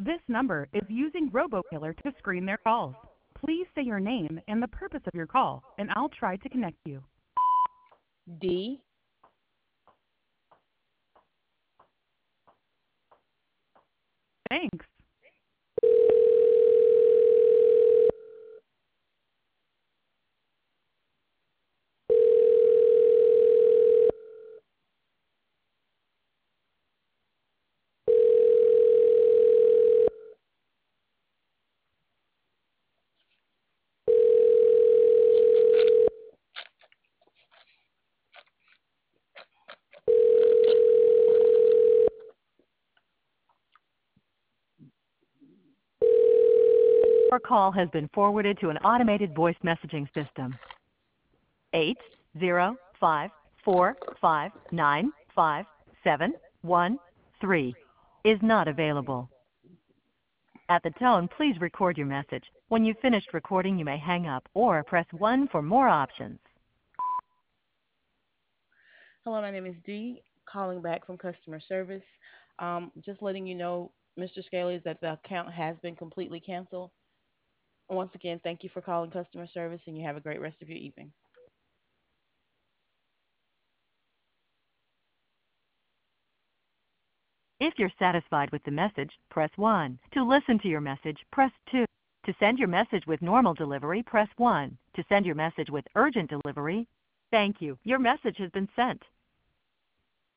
This number is using RoboKiller to screen their calls. Please say your name and the purpose of your call, and I'll try to connect you. D. Thanks. Your call has been forwarded to an automated voice messaging system. 80545955713 is not available. At the tone, please record your message. When you've finished recording, you may hang up or press 1 for more options. Hello, my name is Dee, calling back from customer service. Just letting you know, Mr. Scaly, that the account has been completely canceled. Once again, thank you for calling customer service, and you have a great rest of your evening. If you're satisfied with the message, press 1. To listen to your message, press 2. To send your message with normal delivery, press 1. To send your message with urgent delivery, thank you. Your message has been sent.